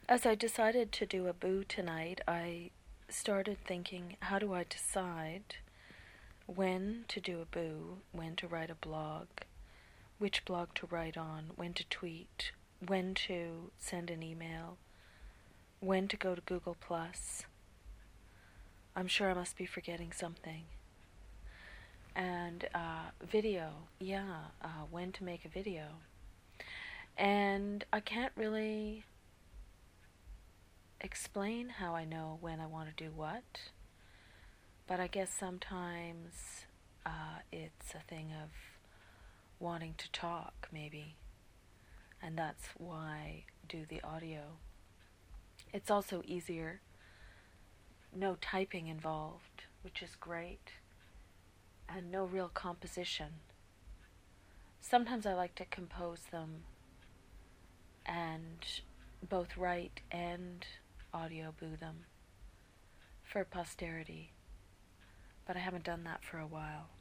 As I decided to do a boo tonight, I started thinking, how do I decide when to do a boo, when to write a blog, which blog to write on, when to tweet, when to send an email, when to go to Google+. I'm sure I must be forgetting something. And video, when to make a video. And I can't really explain how I know when I want to do what, but I guess sometimes it's a thing of wanting to talk, maybe, and that's why I do the audio. It's also easier, no typing involved, which is great, and no real composition. Sometimes I like to compose them and both write and audio boo them for posterity, but I haven't done that for a while.